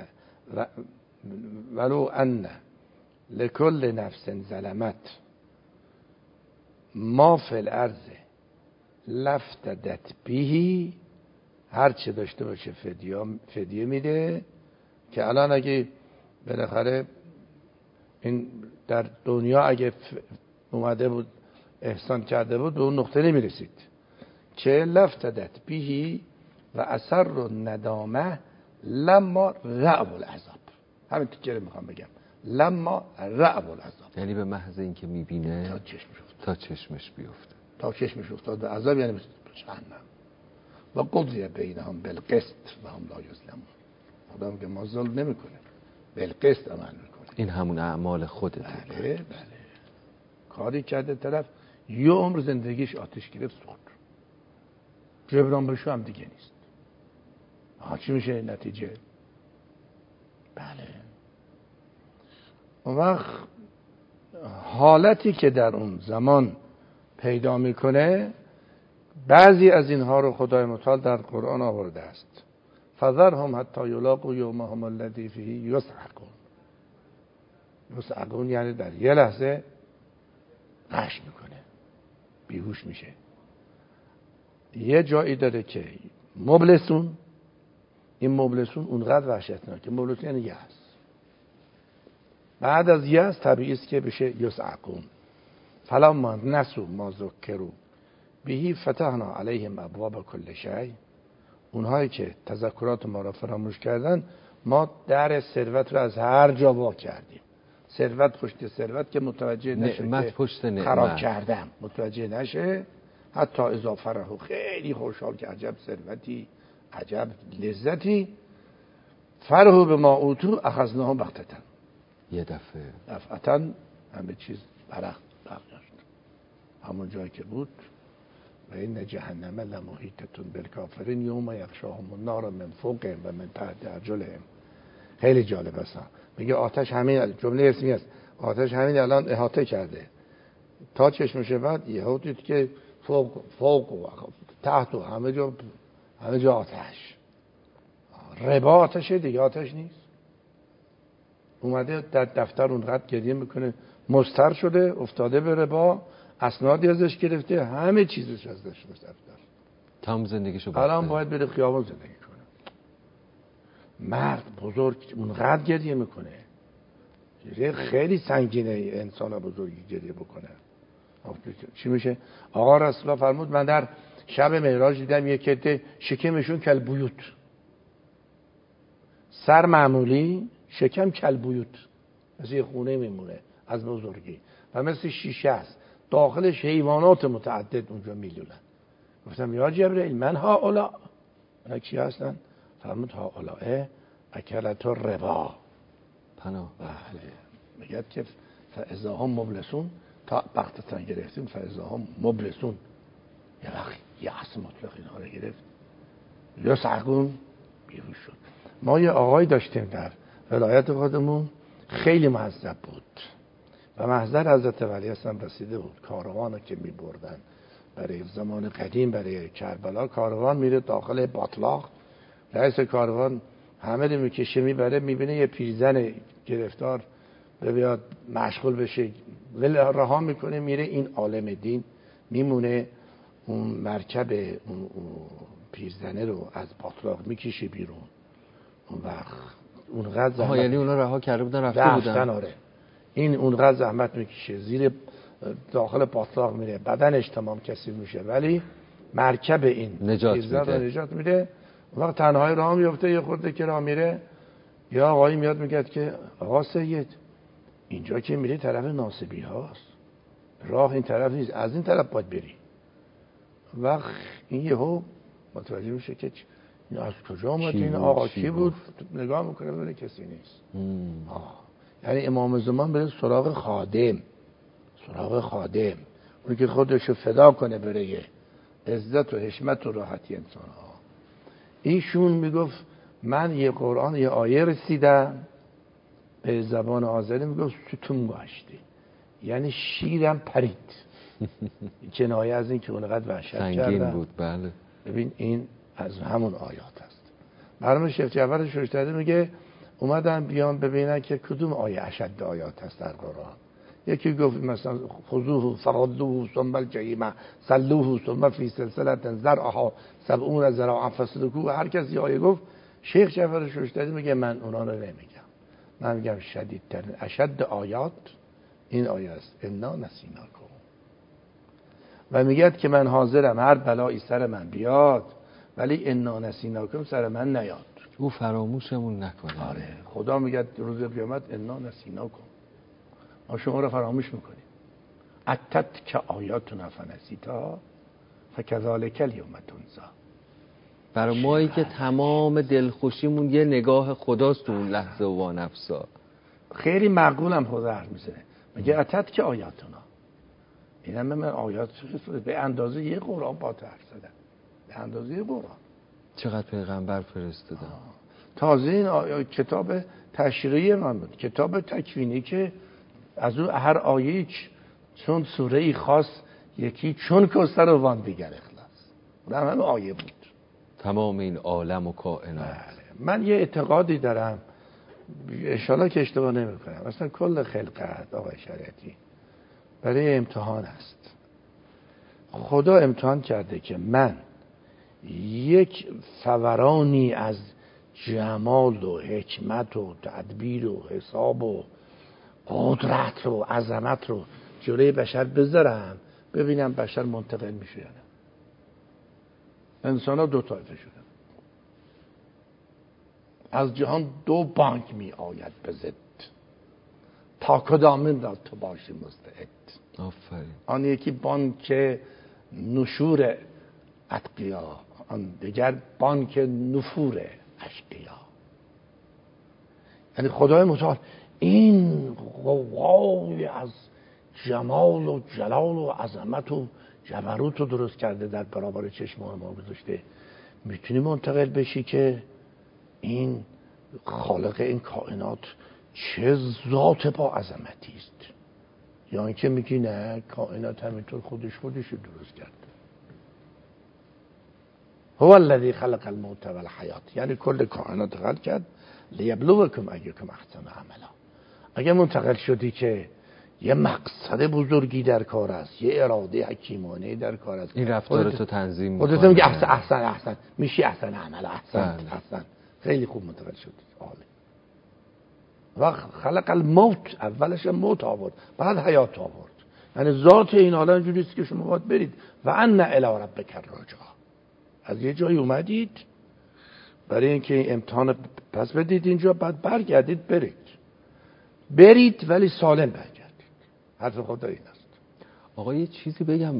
ولو ان لکل نفس ظلمت ما فی الارض لفتدت بهی، هر چه داشته باشه فدیه فدیه میده. که الان اگه بالاخره این در دنیا اگه اومده بود احسان کرده بود به اون نقطه نمیرسید که لفتدت بهی و اثر رو ندامه لما رعب العذاب. همین تیکه میخوام بگم، لما رعب العذاب، یعنی به محض اینکه میبینه تا چشمش افتاد، تا چشمش بیفته، تا چشمش افتاد به عذاب، یعنی جهنم. و قضیه بینهم بالقسط و هم لا یظلمون. خدا میگه ما ظلم نمیکنیم، بالقسط عمل میکنیم. این همون اعمال خودته. بله بله. کاری کرده طرف یه عمر زندگیش آتش گرفت سوخت، جبران بشو هم دیگه نیست. آها چی میشه نتیجه؟ بله. اون وقت حالتی که در اون زمان پیدا میکنه، بعضی از اینها رو خدای متعال در قرآن آورده است. فذرهم حتی یلاقوا یومهم الذی فیه یصعقون. یصعقون یعنی در یه لحظه غش میکنه، بیهوش میشه. یه جایی داره که مبلسون، این مبلسون اونقدر وحشتناکه، مبلسون یعنی یأس. بعد از یأس طبیعی است که بشه یصعقون. فلما نسوا ما ذکروا بهی فتحنا علیهم ابواب کل شیء. اونهایی که تذکرات ما را فراموش کردن، ما در ثروت رو از هر جا وا کردیم. ثروت پشت ثروت که متوجه نشه نعمت پشت نعمت خراب کردم، متوجه نشه. حتی اذا فرحوا، خیلی خوشحال که عجب ثروتی، عجب لذتی. فرحوا بما اوتوا اخذناهم بغتة. یه دفعه دفعتاً همه چیز برق برگشت همون جایی که بود. و این جهنم لمحیطة بالکافرین یوم یغشاهم النار من فوقهم و من تحت ارجلهم. خیلی جالب است. میگه آتش همین، جمله اسمی است، آتش همین الان احاطه کرده تا چشمش بعد یهو دید که فوق فوق و تحت و همه جا همه جا آتش. ربا آتشه دیگه، آتش نیست. اومده در دفتر اونقدر گریه میکنه، مضطر شده، افتاده به ربا، اسنادی ازش گرفته، همه چیزش ازش دفتر. تمام زندگیشو باخته. الان باید بره خیابون زندگی کنه. مرد بزرگ اونقدر گریه میکنه، خیلی سنگینه انسان بزرگی گریه بکنه. چی میشه؟ آقا رسول الله فرمود من در شب معراج دیدم یک عده شکمشون کلبیوت، سر معمولی، شکم کلبیوت، مثل یه خونه میمونه از بزرگی و مثل شیشه است، داخلش حیوانات متعدد اونجا میلولن. گفتم یا جبرئیل من هؤلاء، اینا کی هستن؟ فرمود هؤلاء اکلت ربا. پناه. بله. میگه که فاذا هم مبلسون، تا وقتتان گرفتیم فاذا هم مبلسون، یه وقت یه اصل مطلق اینها رو گرفت، یا سرگون بیرون شد. ما یه آقای داشتیم در ولایت خودمون خیلی مهذب بود و محضر حضرت ولی هستم رسیده بود. کاروانو که می بردن برای زمان قدیم برای کربلا، کاروان میره داخل باطلاق، رئیس کاروان همه رو میکشه میبره، میبینه یه پیرزن گرفتار بیاد مشغول بشه، ول رها میکنه میره، این عالم دین میمونه، اون مرکب اون, اون پیرزنه رو از باطلاق میکشه بیرون. اون وقت اونقدر زحمت، یعنی اونا رها کرده بودن رفته بودن. آره. این اونقدر زحمت میکشه، زیر داخل باطلاق میره، بدنش تمام کثیف میشه، ولی مرکب این نجات میده. نجات میده. اون وقت تنهای راه میفته، یه خورده که راه میره یا آقایی میاد میگه که آقا سید اینجا که میری طرف ناصبی هاست، راه این طرف نیست، از این طرف باید بری. وقت این یهو متوجه میشه که این از کجا اومد، این آقا کی بود؟ نگاه میکنه ببینه کسی نیست. یعنی امام زمان بره سراغ خادم، سراغ خادم، اون که خودشو فدا کنه برای عزت و حشمت و راحتی انسان ها. ایشون میگفت من یه قرآن یه آیه رسیدم به زبان آذری، میگفت ستون گاشتی، یعنی شیرم پرید. کنایه از این که اونقدر وحشت کردم. سنگین بود. بله. ببین این از همون آیات است. مرحوم شیخ جعفر شورشتری میگه اومدن بیان ببینن که کدوم آیه اشد آیات هست در قرآن. یکی گفت مثلا خذوه فغلوه ثم الجحیم صلوه ثم فی سلسله ذرعها سبعون ذراعا فاسلکوه. هر کسی یه آیه گفت. شیخ جعفر شورشتری میگه من اونا رو نمیگم، من میگم شدیدترین اشد آیات این آیه است، انا نسیناکم. و میگه که من حاضرم هر بلایی سر من بیاد ولی انا نسیناکم سر من نیاد. او فراموشمون نکنه. آره خدا میگه روز قیامت انا نسیناکم، ما شما رو فراموش میکنیم. اتت که آیاتنا فنسیتا فکذالک الیوم تنسی. برای مایی که تمام دلخوشیمون یه نگاه خداست تو اون لحظه و وانفسا. خیلی معقولم خدا حرف میزنه، میگه اتت که آیاتنا، این همه من آیات به اندازه یه قرآن با تو حرف زدم، به اندازه یه قرآن. چقدر پیغمبر فرستادن. تازه این آیه کتاب تشریعی من بود، کتاب تکوینی که از اون هر آیه چون سوره خاص یکی چون کوثر و وان دیگر اخلاص، اون هم آیه بود. تمام این عالم و کائنات. بله. من یه اعتقادی دارم انشالله که اشتباه نمی کنم، مثلا کل خلقت آقای شریعتی برای امتحان است. خدا امتحان کرده که من یک فورانی از جمال و حکمت و تدبیر و حساب و قدرت و عظمت رو جلوی بشر بذارم ببینم بشر منتقل میشه یا نه. انسان ها دو طایفه شدن، از جهان دو بانک می آید به ضد، تا کدامین را تو باشی مستعد. آفرین. آن یکی بانک نشور اتقیا، آن دیگر بانک نفور اشقیا. یعنی خدای متعال این قوای از جمال و جلال و عظمت و جبروت رو درست کرده در برابر چشمان ما گذاشته. میتونی منتقل بشی که این خالق این کائنات چه ذات با عظمتی است، یا اینکه میگی نه کائنات همینطور خودش خودش رو درست کرد. هو الذی خلق الموت والحیات، یعنی کل کائنات خلق کرد لیبلوکم ایکم احسن عملا. اگه منتقل شدی که یه مقصد بزرگی در کار است، یه اراده حکیمانه در کار است، این رفتارتو تنظیم می‌کنه. خودت میگه احسن احسن احسن میشی احسن عمل احسن احسن. خیلی خوب منتقل شدی. عالی. و خلق الموت، اولش موت آورد بعد حیات آورد. یعنی ذات این عالم اینجوری است که شما باید برید و ان الی ربک الرجعی. از یه جایی اومدید برای اینکه این امتحان پس بدید اینجا، بعد برگردید برید برید ولی سالم برگردید. حرف خدا این است. آقا یه چیزی بگم،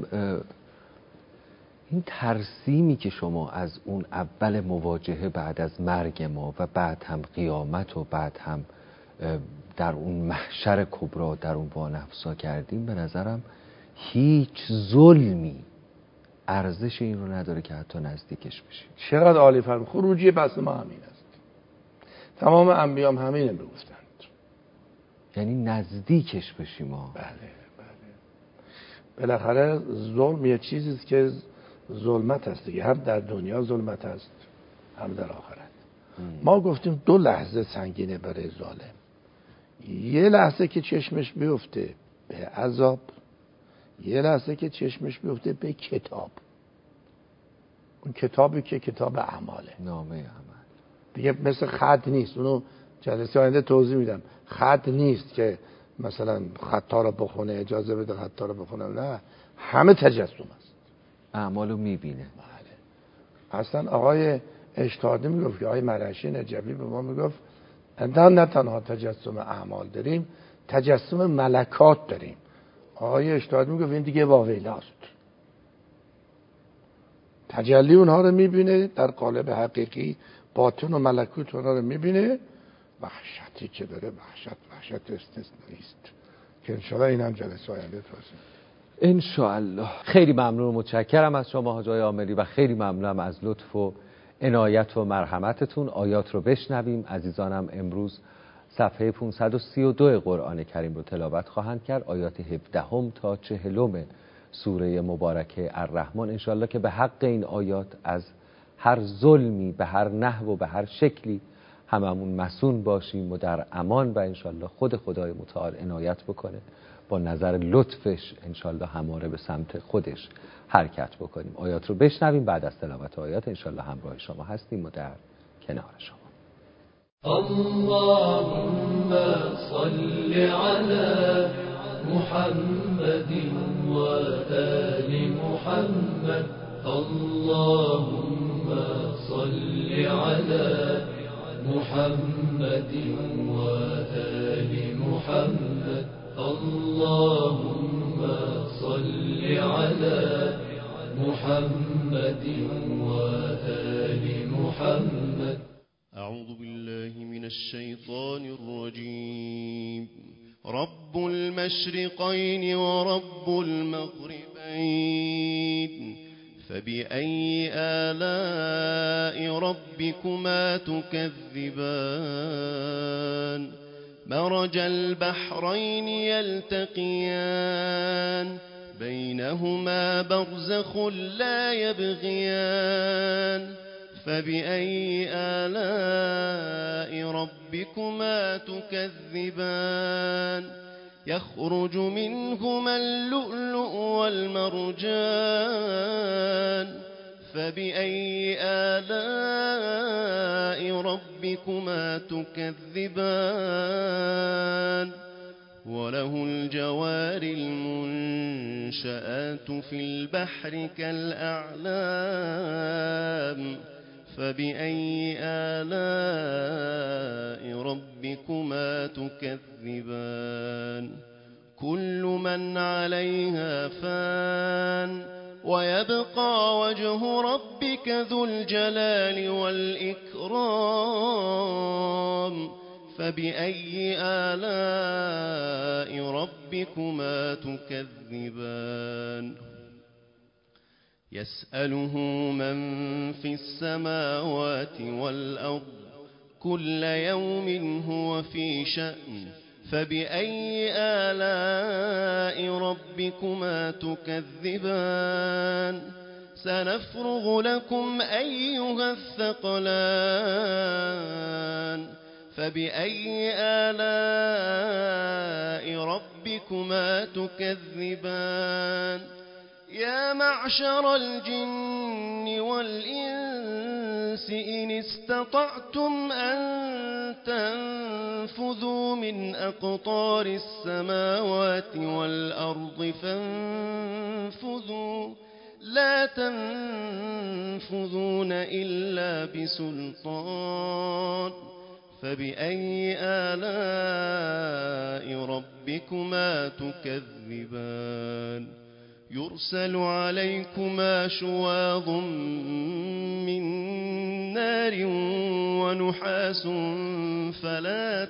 این ترسیمی که شما از اون اول مواجهه بعد از مرگ ما و بعد هم قیامت و بعد هم در اون محشر کبرا در اون وانفسا کردیم، به نظرم هیچ ظلمی ارزش این رو نداره که حتی نزدیکش بشیم. چقدر عالی فرم. خروجی بحث ما همین است. تمام انبیاء هم همین رو گفتند، یعنی نزدیکش بشیم. ما بله بله. بالاخره ظلم یه چیزی است که ظلمت است دیگه، هم در دنیا ظلمت است هم در آخرت. ام. ما گفتیم دو لحظه سنگینه برای ظالم. یه لحظه که چشمش بیفته به عذاب، یه لحظه که چشمش بیفته به کتاب. اون کتابی که کتاب اعماله، نامه عمل دیگه، مثل خط نیست. اونو جلسه آینده توضیح میدم. خط نیست که مثلا خطا رو بخونه، اجازه بده خطا رو بخونه، نه، همه تجسم است. اعمالو میبینه. بله. اصلا آقای اشتهادی میگفت که آقای مرعشی نجفی به ما میگفت نه تنها تجسم اعمال داریم، تجسم ملکات داریم. آقای اشتهادی میگفت این دیگه واویلاست. تجلی اونها رو میبینه در قالب حقیقی، باطن و ملکوت اونها رو میبینه. وحشتی که داره، وحشت وحشت استثنایی است که انشاءالله این هم جلسه آینده توضیح انشاءالله. خیلی ممنون و متشکرم از شما حاج آقای عامری و خیلی ممنونم از لطف و عنایت و مرحمتتون. آیات رو بشنویم. عزیزانم امروز صفحه پانصد و سی و دو قرآن کریم رو تلاوت خواهند کرد، آیات هفدهم تا چهلم سوره مبارکه الرحمن. انشاءالله که به حق این آیات از هر ظلمی به هر نحو و به هر شکلی هممون مسئول باشیم و در امان، و انشاءالله خود خدای متعال عنایت بکنه با نظر لطفش انشاءالله هماره به سمت خودش حرکت بکنیم. آیات رو بشنویم. بعد از تلاوت آیات انشاءالله همراه شما هستیم و در کنار شما. اللهم صل على محمد و آل محمد. اللهم صل على محمد و آل محمد. اللهم صل على محمد و آل محمد. أعوذ بالله من الشيطان الرجيم. رب المشرقين ورب المغربين، فبأي آلاء ربكما تكذبان. مرج البحرين يلتقيان، بينهما برزخ لا يبغيان. فبأي آلاء ربكما تكذبان. يخرج منهما اللؤلؤ والمرجان. فبأي آلاء ربكما تكذبان. وله الجوار المنشآت في البحر كالأعلام. فبأي آلاء ربكما تكذبان. كل من عليها فان، ويبقى وجه ربك ذو الجلال والإكرام. فبأي آلاء ربكما تكذبان. يسأله من في السماوات والأرض، كل يوم هو في شأن. فبأي آلاء ربكما تكذبان سنفرغ لكم أيها الثقلان فبأي آلاء ربكما تكذبان يا معشر الجن والإنس إن استطعتم أن تنفذوا من أقطار السماوات والأرض فانفذوا لا تنفذون إلا بسلطان فبأي آلاء ربكما تكذبان يرسل عليكما شواظ من نار ونحاس فلا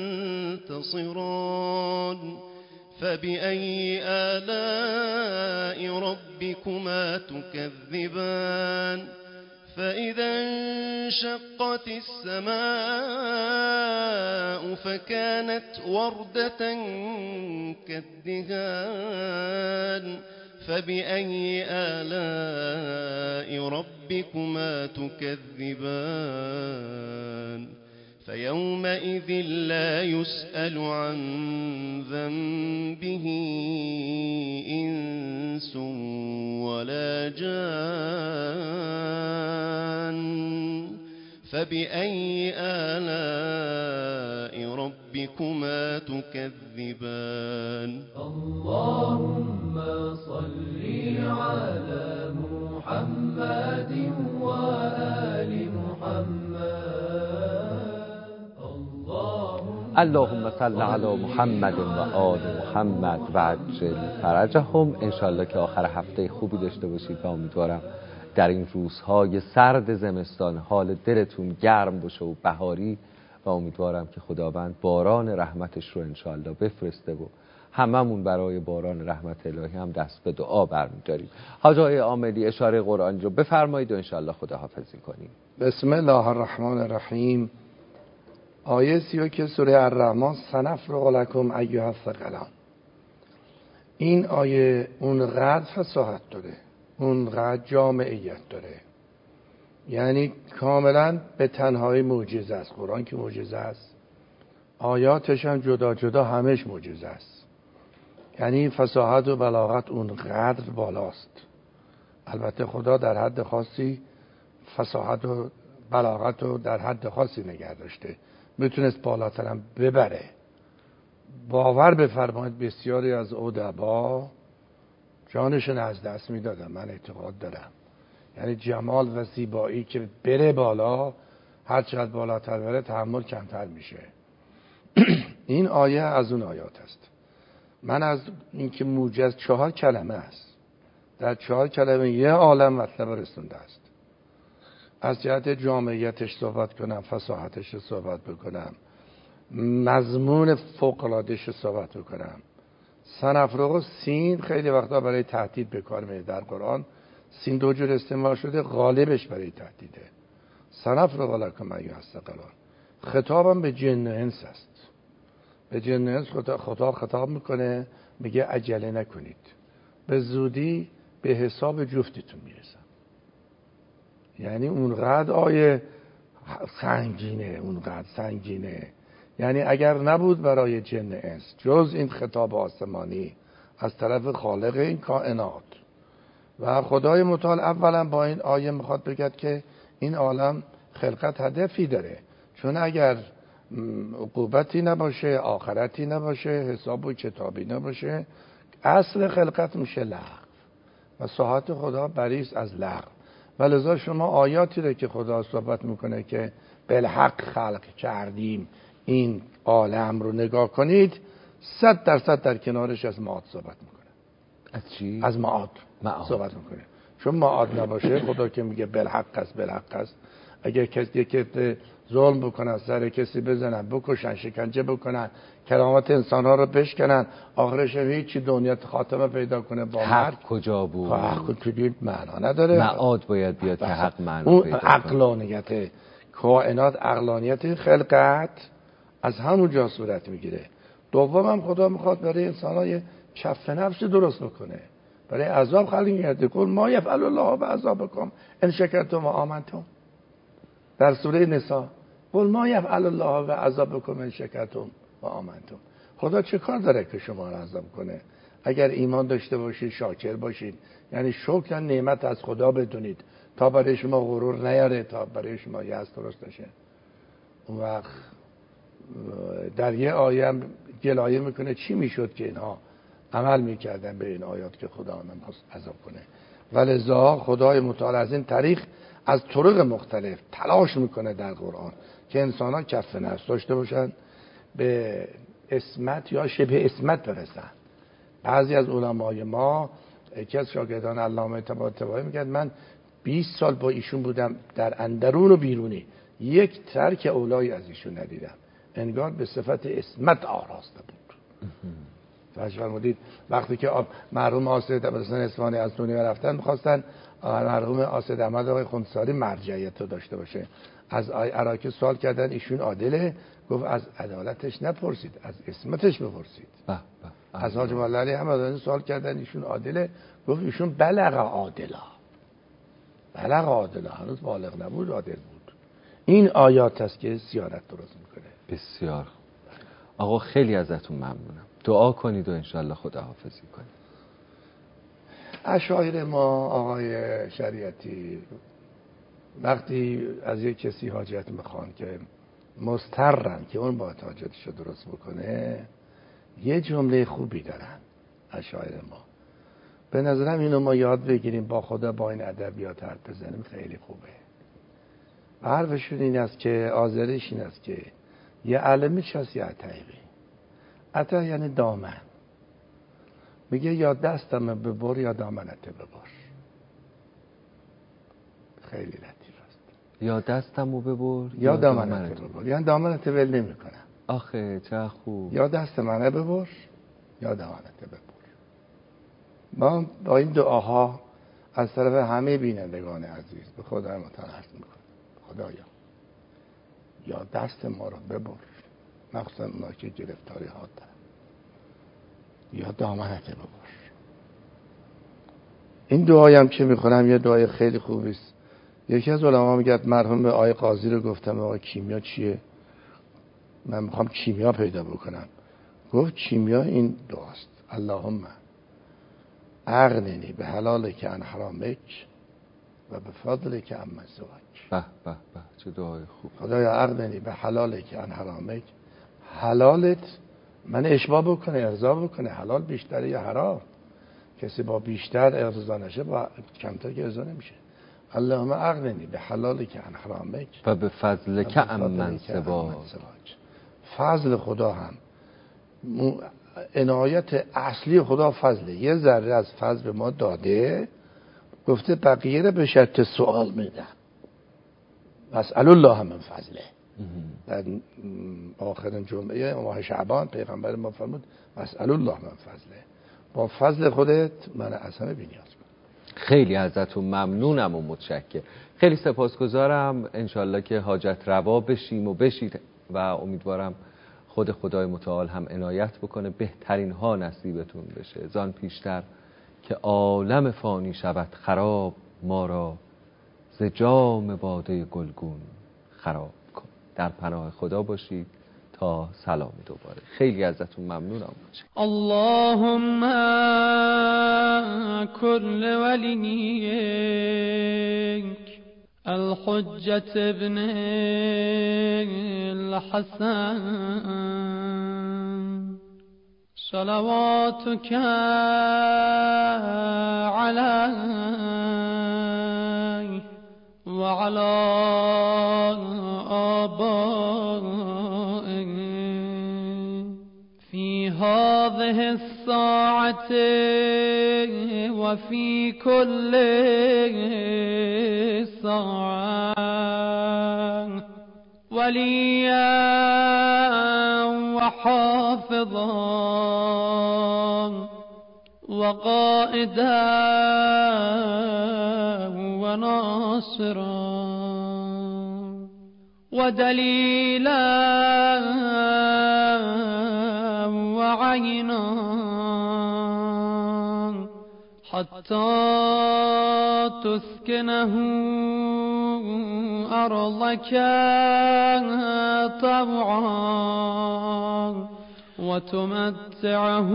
تنتصران فبأي آلاء ربكما تكذبان فإذا انشقت السماء فكانت وردة كالدهان فبأي آلاء ربكما تكذبان فيومئذ لا يسأل عن ذنبه إنس ولا جان فبأي آلاء ربكما تكذبان اللهم صل على محمد وآل محمد اللهم صل علی محمد و آل محمد و عجل فرجهم. انشالله که آخر هفته خوبی داشته باشید و امیدوارم در این روزهای سرد زمستان حال دلتون گرم باشه و بهاری و امیدوارم که خداوند باران رحمتش رو انشالله بفرسته و هممون برای باران رحمت الهی هم دست به دعا برمی‌داریم. حاج آقای عاملی اشاره قرآنی رو بفرمایید و انشالله خداحافظی کنیم. بسم الله الرحمن الرحیم. آیه سی که سوره الرحمن سنفرغ لکم ایها الثقلان. این آیه اونقدر فصاحت داره، اونقدر جامعیت داره، یعنی کاملا به تنهایی معجزه است. قرآن که معجزه است، آیاتش هم جدا جدا همش معجزه است. یعنی فصاحت و بلاغت اونقدر بالاست. البته خدا در حد خاصی فصاحت و بلاغت رو در حد خاصی نگه داشته، میتونست بالاترم ببره. باور بفرمایید بسیاری از ادبا جانشون از دست میدادن، من اعتقاد دارم. یعنی جمال و زیبایی که بره بالا، هر چقدر بالاتر بره تحمل کمتر میشه. این آیه از اون آیات است. من از اینکه موجز چهار کلمه است، در چهار کلمه یه عالم مطلب رسونده است. از جهت جامعیتش صحبت کنم، فصاحتش رو صحبت بکنم، مضمون فوق‌العاده‌اش رو صحبت بکنم. سنفرغ و سین خیلی وقتا برای تهدید به کار میاد در قرآن. سین دو جور استعمال شده، غالبش برای تهدیده. سنفرغ لکم ایها الثقلان. خطابم به جن و انس است. به جن و انس خدا, خدا خطاب میکنه، میگه عجله نکنید، به زودی به حساب جفتتون میرسم. یعنی اونقدر آیه سنگینه، اونقدر سنگینه. یعنی اگر نبود برای جن انس جز این خطاب آسمانی از طرف خالق این کائنات و خدای متعال، اولا با این آیه میخواد بگه که این عالم خلقت هدفی داره. چون اگر عقوبتی نباشه، آخرتی نباشه، حساب و کتابی نباشه، اصل خلقت میشه لغو و ساحت خدا بریست از لغو. ولذا شما آیاتی رو که خدا صحبت میکنه که بالحق خلق کردیم این عالم رو نگاه کنید، صد درصد در کنارش از معاد صحبت میکنه. از چی؟ از معاد, معاد. صحبت میکنه. چون معاد نباشه، خدا که میگه بالحق است بالحق است، اگر کسی که ظلم بکنن، سر کسی بزنن، بکشن، شکنجه بکنن، کرامت انسان ها رو بشکنن، آخرش هیچی دنیا خاتمه پیدا کنه با حق مرگ، کجا بود؟ حق کجا معنا نداره. معاد باید بیاد که حق معنا اون پیدا کنه. عقلانیت کائنات، عقلانیت خلقت از همون جا صورت میگیره. دوم هم خدا میخواد برای انسان‌های کف نفس درست بکنه، برای عذاب خلق کرده. کل ما یفعل الله بعذابکم ان شکرتم و آمنتم. در سوره نساء کل ما یفعل الله بعذابکم ان شکرتم و آمنتم. خدا چه کار داره که شما را عذاب کنه؟ اگر ایمان داشته باشید، شاکر باشید، یعنی شکر نعمت از خدا بدونید تا برای شما غرور نیاره، تا برای شما یأس درست نشه. اون وقت در یه آیه هم گلایه میکنه چی میشد که اینها عمل میکردن به این آیات که خدا آنها میخواست عذاب کنه. ولذا خدای متعال از این طریق از طرق مختلف تلاش میکنه در قرآن که انسان ها کف نفس داشته باشن، به عصمت یا شبه عصمت برسن. بعضی از علمای ما، یکی از شاگردان علامه طباطبایی میگه من بیست سال با ایشون بودم، در اندرون و بیرونی یک ترک اولایی از ایشون ندیدم، انگار به صفت عصمت آراسته بود. فرمودید وقتی که مرحوم آسد ابوالحسن اصفهانی از دنیا رفتن می‌خواستن مرحوم آسد احمد آقای خونساری مرجعیت رو داشته باشه، از عراقی سوال کردن ایشون عادله، گفت از عدالتش نپرسید، از عصمتش بپرسید. از حاج مولا علی حمدانی سوال کردن ایشون عادله، گفت ایشون بلغ عادلا، بلغ عادلا، هنوز بالغ نبود، عادل بود. این آیات است که سیارت درست میکنه. بسیار آقا، خیلی ازتون ممنونم. دعا کنید و انشالله خداحافظی کنید. اشاعره ما آقای شریعتی وقتی از یک کسی حاجت میخوان که مضطرن که اون باید حاجتشو درست بکنه، یه جمله خوبی دارن اشاعره ما. به نظرم اینو ما یاد بگیریم، با خدا با این ادبیات حرف بزنیم، خیلی خوبه. حرفشون این است که آذریش این است که یه علمیش هست یه عطایقی. عطا یعنی دامن. میگه یا دستم ببر یا دامنت ببر. خیلی لطیف است. یا دستمو ببر یا, یا دامنت ببر، یعنی دامنت ول نمی کنم. آخه چه خوب. یا دست منه ببر یا دامنت ببر. ما با این دعاها از طرف همه بینندگان عزیز به خدای متعال عرض میکنم خدایا یا دست ما رو ببر، مخصوصا اونا که گرفتاری ها دارن، یا دامنت ببر. این دعایی هم که میخونم یه دعای خیلی خوبی است. یکی از علما میگه مرحوم آقای قاضی رو گفتم آقا کیمیا چیه؟ من میخوام کیمیا پیدا بکنم. گفت کیمیا این دعاست: اللهم اغننی به حلالک عن حرامک و به فضلک عمن سواک. به به به، چه دعای خوب. خدایا اغننی به حلالک عن حرامک، حلالت من اشباع بکنه، ارضا بکنه، حلال بیشتره یا حرام. کسی با بیشتر ارضا نشه با کمتر که ارضا نمیشه. اللهم اغننی به حلالک عن حرامک و به فضلک عمن سواک. فضل خدا هم عنایت اصلی خدا فضله. یه ذره از فضل به ما داده، گفته بقیه رو به شرط سوال میدم. مسئل الله من فضله. در آخرین جمعه ماه شعبان پیغمبر ما فرمود مسئل الله من فضله، با فضل خودت من از همه بی‌نیاز کن. خیلی ازتون ممنونم و متشکرم. خیلی سپاسگزارم. انشالله که حاجت روا بشیم و بشید و امیدوارم خود خدای متعال هم عنایت بکنه بهترین ها نصیبتون بشه. زان پیشتر که عالم فانی شود خراب، ما را ز جام باده گلگون خراب کن. در پناه خدا باشید تا سلام دوباره. خیلی ازتون ممنونم. اللهم كل وليك الحجة ابن الحسن صلواتك عليه وعلى آبائه في هذه الساعة وفي كل ساعة وليا وحافظا وقائدا وناصرا ودليلا عينا حتى تسكنه أرضك طوعا وتمتعه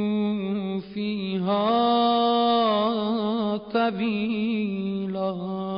فيها طويلا.